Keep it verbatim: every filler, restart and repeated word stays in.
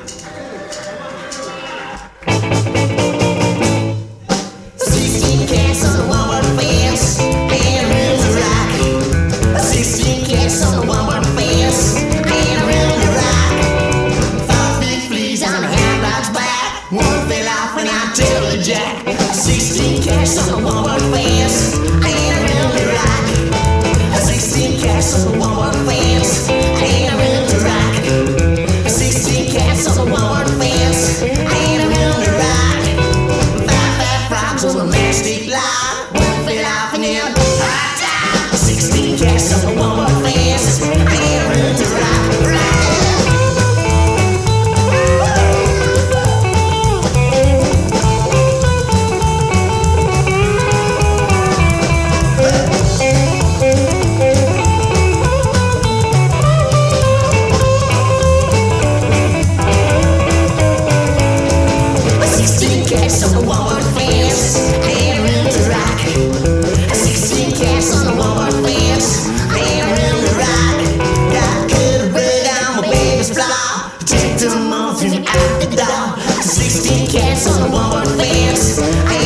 Sixteen cats on a one-word fence, and room to rock. Sixteen cats on a one-word fence, and room to rock. Five big fleas on a hamdog's back. One fell off when I tell the jack. Sixteen cats on a one-word fence, and room to rock. Sixteen cats on a one-word fence, and room to rock. Sixteen cats on a one-word fence, and room to rock. Five fat frogs on a matchstick line. One fell off and then hot time. Sixteen cats on a one-word fence, and room to rock. Rock. Sixteen cats on a one-word fence, and room to rock. Sixteen cats on a one-word fence, and room to rock. Got good red on my baby's floor. Take them off and out the door. Sixteen cats on a one-word fence.